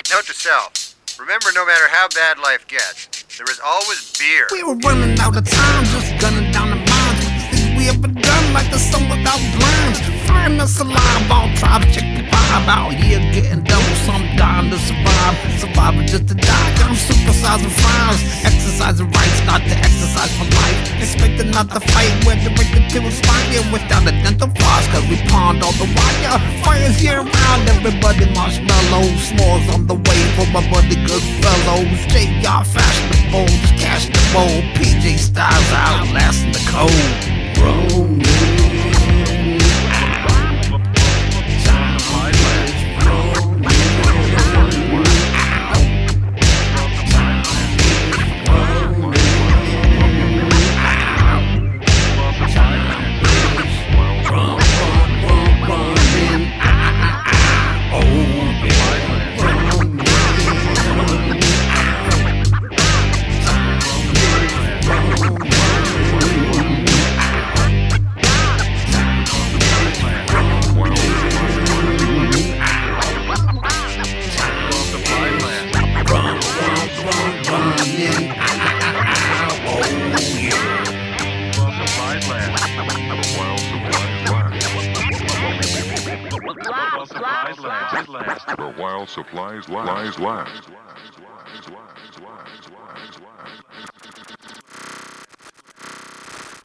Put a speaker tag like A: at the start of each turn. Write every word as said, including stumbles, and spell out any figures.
A: Note to self. Remember, no matter how bad life gets, there is always beer.
B: We were running out of time, just gunning down the mines with the things we ever done, like the sun without blinds. Find us alive, all tribes check the vibe. Out here getting double, some dying to survive. Surviving just to die, I'm supersizing fries. Exercising rights, not to exercise for life. Expecting not to fight, where the break to inspire without a dental floss, cause we pawned all the wire. Fire's here around, everybody marshmallows. S'mores on the way for my buddy good fellows. J R fashionable, just cash the bowl. P J Styles outlasting the cold. Roll.
C: The wild supplies last.